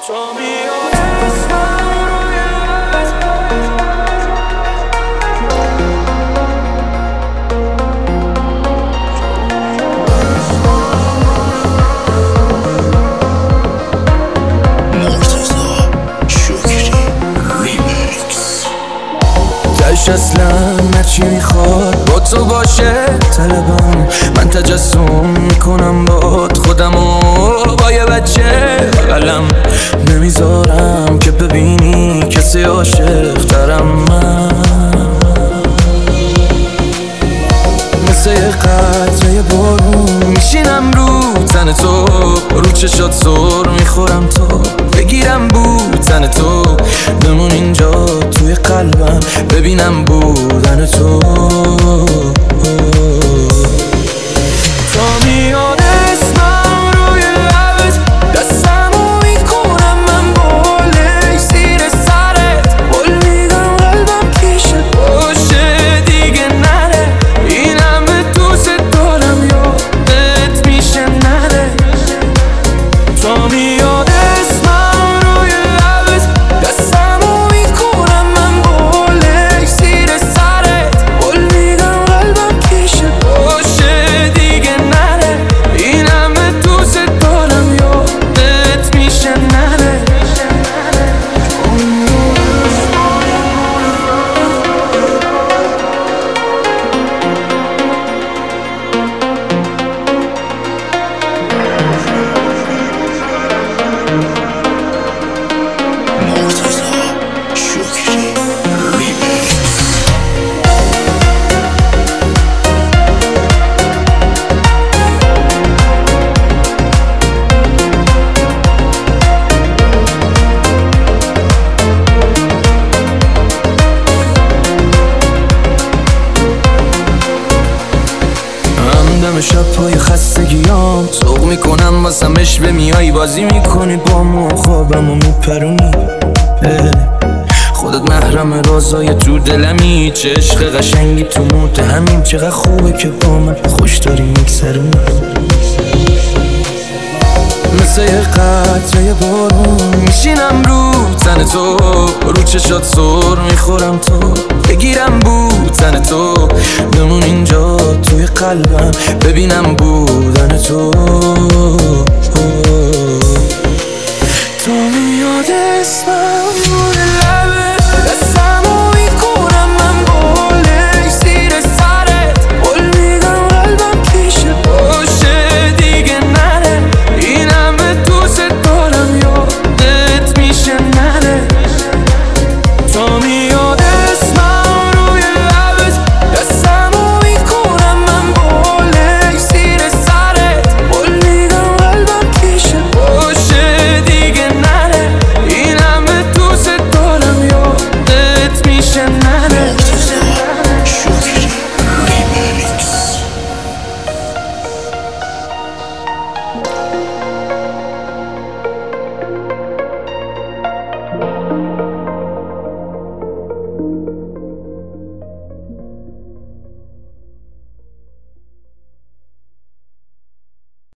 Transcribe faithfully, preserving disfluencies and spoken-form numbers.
تو میاد اسمم روی مرتضی شکری ریمیکس. تش اصلا هرچی میخواد با تو باشه طلبم، من تجسم میکنم باد خودمو با یه بچه بغلم، نمیذارم که ببینی کسی عاشق ترم. من مثل یه قطره بارون میشینم رو تن تو، رو چشات سر میخورم تو بگیرم بودن تو، بمون اینجا توی قلبم ببینم بودن تو. تا میاد اسمم روی لبت دستمو میکنم من بالای زیر سرت، قول میدم قلبم پیشت باشه دیگه نره، این همه دوست دارم یادت میشه نره. تا میاد اسمم روی لبت دستمو میکنم من بالای زیر سرت، قول میدم قلبم پیشت باشه دیگه نره، این همه دوست دارم یادت میشه نره. مرتضی شکری ریمیکس. همدم شب پای خستگیام سوق میکنم واسمش به میای بازی میکنی با مو خوابمو میپرونی، خودت محرم رازای تو دلمی، چه عشق قشنگی تو متهمیم، چقدر خوبه که با من خوش داری میگذرونی. مثل یه قطره بارون میشینم رو تن تو، رو چشات سر میخورم تو بگیرم بودن تو، بمون اینجا توی قلبم ببینم بودن تو. تو میاد اسمم